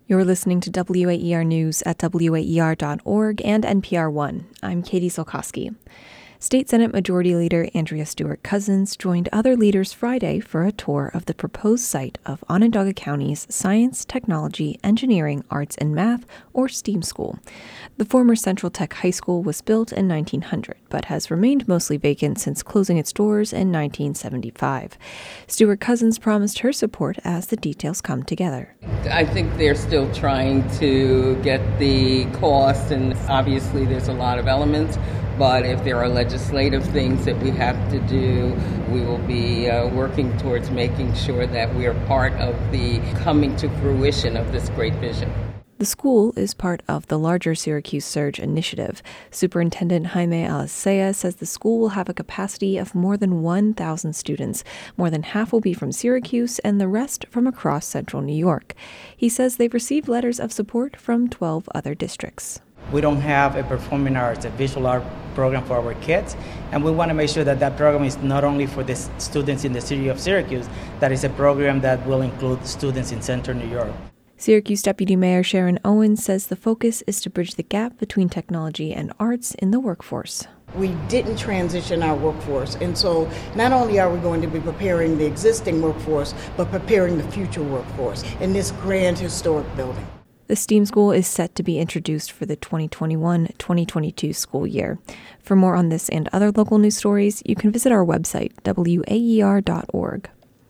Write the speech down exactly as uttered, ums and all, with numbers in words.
You're listening to W A E R News at W A E R dot org and N P R One. I'm Katie Solkowski. State Senate Majority Leader Andrea Stewart-Cousins joined other leaders Friday for a tour of the proposed site of Onondaga County's Science, Technology, Engineering, Arts, and Math, or STEAM school. The former Central Tech High School was built in nineteen hundred, but has remained mostly vacant since closing its doors in nineteen seventy-five. Stewart-Cousins promised her support as the details come together. I think they're still trying to get the cost, and obviously there's a lot of elements. But if there are legislative things that we have to do, we will be uh, working towards making sure that we are part of the coming to fruition of this great vision. The school is part of the larger Syracuse Surge initiative. Superintendent Jaime Alicea says the school will have a capacity of more than one thousand students. More than half will be from Syracuse and the rest from across central New York. He says they've received letters of support from twelve other districts. We don't have a performing arts, a visual art program for our kids, and we want to make sure that that program is not only for the students in the city of Syracuse, that is a program that will include students in central New York. Syracuse Deputy Mayor Sharon Owens says the focus is to bridge the gap between technology and arts in the workforce. We didn't transition our workforce, and so not only are we going to be preparing the existing workforce, but preparing the future workforce in this grand historic building. The STEAM school is set to be introduced for the twenty twenty-one twenty twenty-two school year. For more on this and other local news stories, you can visit our website, W A E R dot org.